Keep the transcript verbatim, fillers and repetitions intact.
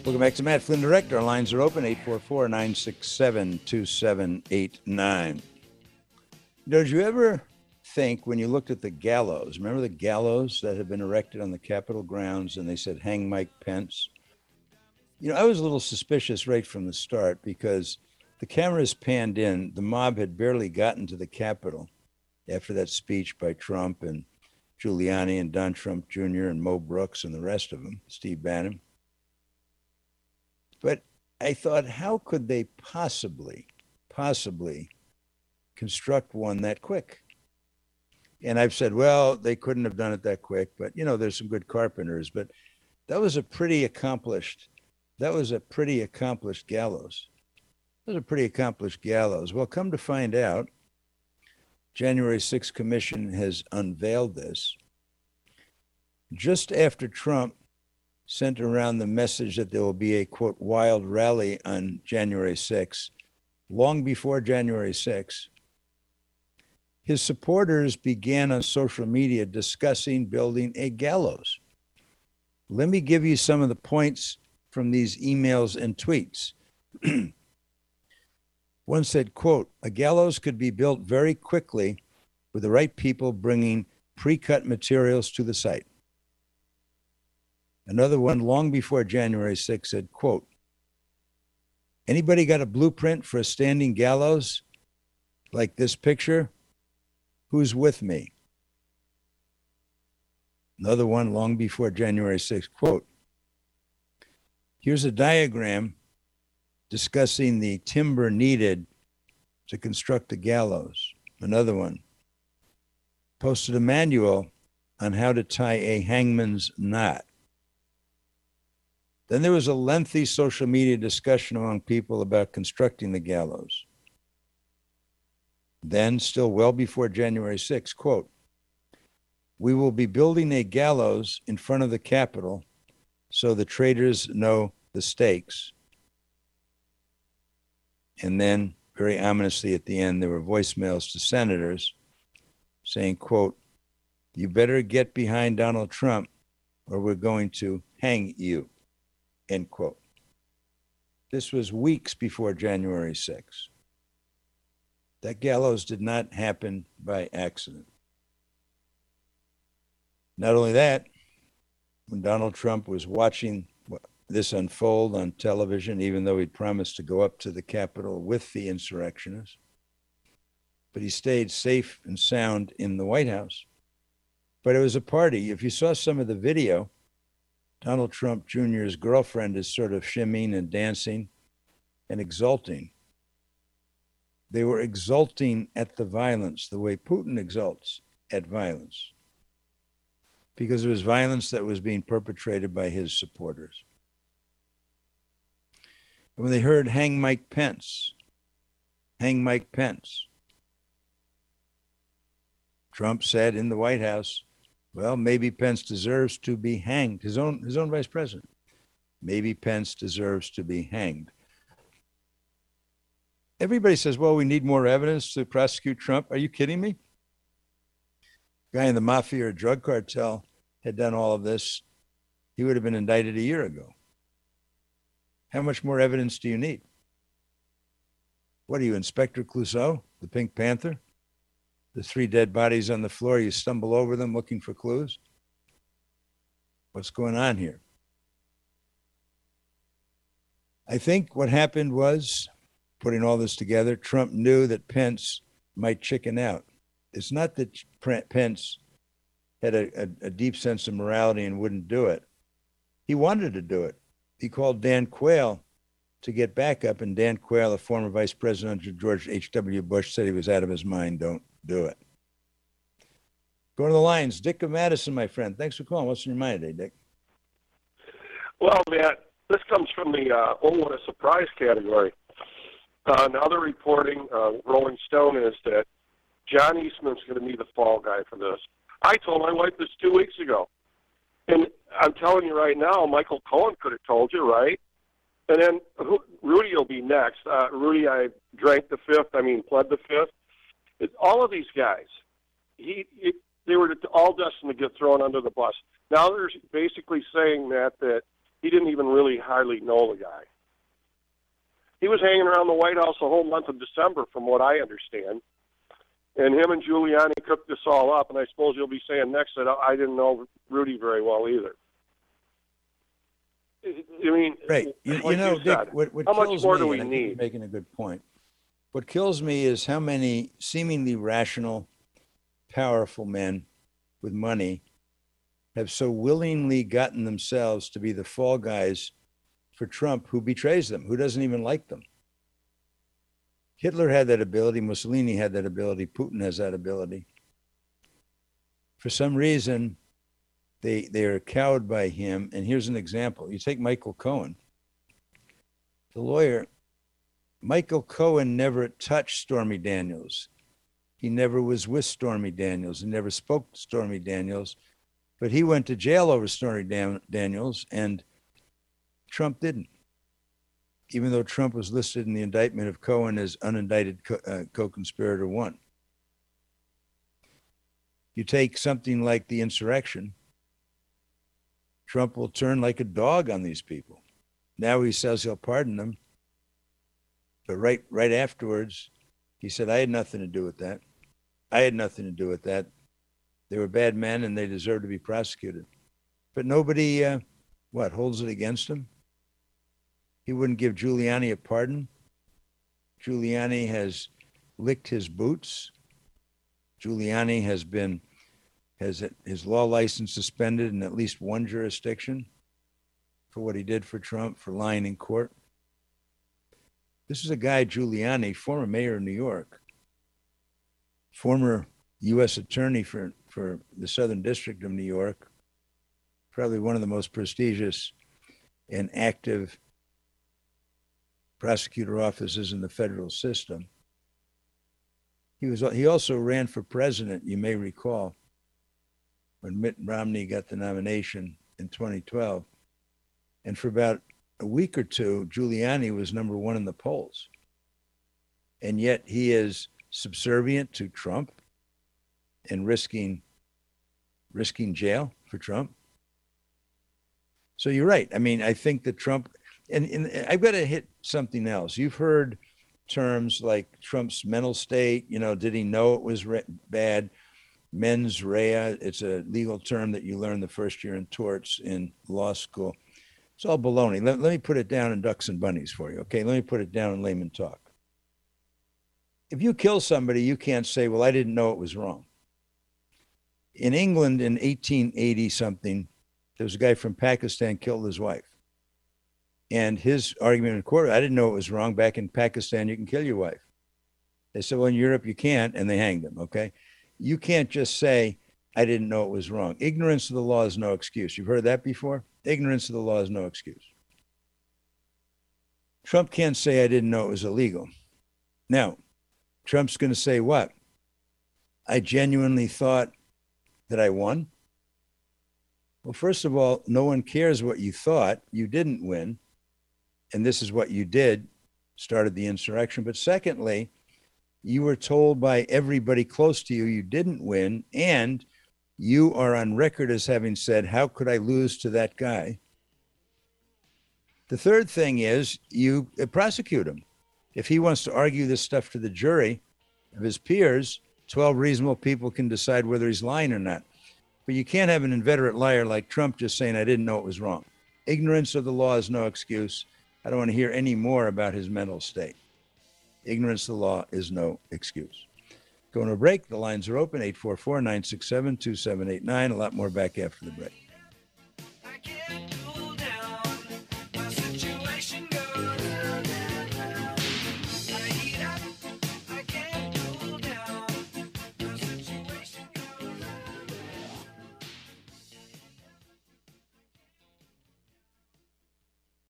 Welcome back to Matt Flynn Direct. Our lines are open, eight four four, nine six seven, two seven eight nine. Did you ever think when you looked at the gallows, remember the gallows that had been erected on the Capitol grounds and they said, hang Mike Pence? You know, I was a little suspicious right from the start because the cameras panned in. The mob had barely gotten to the Capitol after that speech by Trump and Giuliani and Don Trump Junior and Mo Brooks and the rest of them, Steve Bannon. But I thought, how could they possibly, possibly construct one that quick? And I've said, well, they couldn't have done it that quick, but, you know, there's some good carpenters. But that was a pretty accomplished, that was a pretty accomplished gallows. That was a pretty accomplished gallows. Well, come to find out, January sixth Commission has unveiled this. Just after Trump sent around the message that there will be a, quote, wild rally on January sixth, long before January sixth, his supporters began on social media discussing building a gallows. Let me give you some of the points from these emails and tweets. One said, quote, a gallows could be built very quickly with the right people bringing pre-cut materials to the site. Another one, long before January sixth, said, quote, anybody got a blueprint for a standing gallows like this picture? Who's with me? Another one, long before January sixth, quote, here's a diagram discussing the timber needed to construct the gallows. Another one, posted a manual on how to tie a hangman's knot. Then there was a lengthy social media discussion among people about constructing the gallows. Then, still well before January sixth, quote, we will be building a gallows in front of the Capitol so the traitors know the stakes. And then, very ominously at the end, there were voicemails to senators saying, quote, you better get behind Donald Trump or we're going to hang you, end quote. This was weeks before January sixth. That gallows did not happen by accident. Not only that, when Donald Trump was watching this unfold on television, even though he'd promised to go up to the Capitol with the insurrectionists, but he stayed safe and sound in the White House. But it was a party. If you saw some of the video, Donald Trump Junior's girlfriend is sort of shimmying and dancing and exulting. They were exulting at the violence, the way Putin exults at violence, because it was violence that was being perpetrated by his supporters. And when they heard hang Mike Pence, hang Mike Pence, Trump said in the White House, well, maybe Pence deserves to be hanged, his own, his own vice president. Maybe Pence deserves to be hanged. Everybody says, well, we need more evidence to prosecute Trump. Are you kidding me? Guy in the mafia or drug cartel had done all of this. He would have been indicted a year ago. How much more evidence do you need? What are you, Inspector Clouseau, the Pink Panther? The three dead bodies on the floor, you stumble over them looking for clues? What's going on here? I think what happened was, putting all this together, Trump knew that Pence might chicken out. It's not that Pence had a, a, a deep sense of morality and wouldn't do it. He wanted to do it. He called Dan Quayle to get backup, and Dan Quayle, a former vice president under George H W Bush, said he was out of his mind. Don't do it. Go to the lines. Dick of Madison, my friend. Thanks for calling. What's in your mind today, Dick? Well, Matt, this comes from the uh, oh, what a surprise category. Uh, now they're reporting, uh, Rolling Stone, is that John Eastman's going to be the fall guy for this. I told my wife this two weeks ago. And I'm telling you right now, Michael Cohen could have told you, right? And then who, Rudy will be next. Uh, Rudy, I drank the fifth, I mean, pled the fifth. It's all of these guys, he, he they were all destined to get thrown under the bus. Now they're basically saying that, that he didn't even really hardly know the guy. He was hanging around the White House the whole month of December, from what I understand. And him and Giuliani cooked this all up, and I suppose you'll be saying next that I didn't know Rudy very well either. I mean, right. You, like you know, you said, Dick, what, what how kills much more me, do we and I think need? you're making a good point. What kills me is how many seemingly rational, powerful men with money have so willingly gotten themselves to be the fall guys for Trump, who betrays them, who doesn't even like them. Hitler had that ability. Mussolini had that ability. Putin has that ability. For some reason, they they are cowed by him. And here's an example. You take Michael Cohen, the lawyer. Michael Cohen never touched Stormy Daniels. He never was with Stormy Daniels. He never spoke to Stormy Daniels. But he went to jail over Stormy Dan- Daniels, and Trump didn't. Even though Trump was listed in the indictment of Cohen as unindicted co- uh, co-conspirator one. You take something like the insurrection, Trump will turn like a dog on these people. Now he says he'll pardon them. But right, right afterwards, he said, I had nothing to do with that. I had nothing to do with that. They were bad men and they deserve to be prosecuted. But nobody, uh, what, holds it against him? He wouldn't give Giuliani a pardon. Giuliani has licked his boots. Giuliani has been, has his law license suspended in at least one jurisdiction for what he did for Trump, for lying in court. This is a guy, Giuliani, former mayor of New York, former U S attorney for, for the Southern District of New York, probably one of the most prestigious and active prosecutor offices in the federal system. He was. He also ran for president, you may recall, when Mitt Romney got the nomination in twenty twelve. And for about a week or two, Giuliani was number one in the polls. And yet he is subservient to Trump and risking, risking jail for Trump. So you're right. I mean, I think that Trump, and, and I've got to hit something else. You've heard terms like Trump's mental state, you know, did he know it was re- bad? Mens rea, it's a legal term that you learn the first year in torts in law school. It's all baloney. Let, let me put it down in ducks and bunnies for you, okay? Let me put it down in layman talk. If you kill somebody, you can't say, well, I didn't know it was wrong. In England in eighteen eighty something, there was a guy from Pakistan killed his wife. And his argument in court, I didn't know it was wrong. Back in Pakistan, you can kill your wife. They said, well, in Europe, you can't, and they hanged him, okay? You can't just say, I didn't know it was wrong. Ignorance of the law is no excuse. You've heard that before? Ignorance of the law is no excuse. Trump can't say, I didn't know it was illegal. Now, Trump's going to say what? I genuinely thought that I won. Well, first of all, no one cares what you thought. You didn't win. And this is what you did, started the insurrection. But secondly, you were told by everybody close to you you didn't win, and you are on record as having said, how could I lose to that guy? The third thing is you prosecute him. If he wants to argue this stuff to the jury of his peers, twelve reasonable people can decide whether he's lying or not. But you can't have an inveterate liar like Trump just saying, I didn't know it was wrong. Ignorance of the law is no excuse. I don't want to hear any more about his mental state. Ignorance of the law is no excuse. Going to a break. The lines are open, eight four four, nine six seven, two seven eight nine. A lot more back after the break.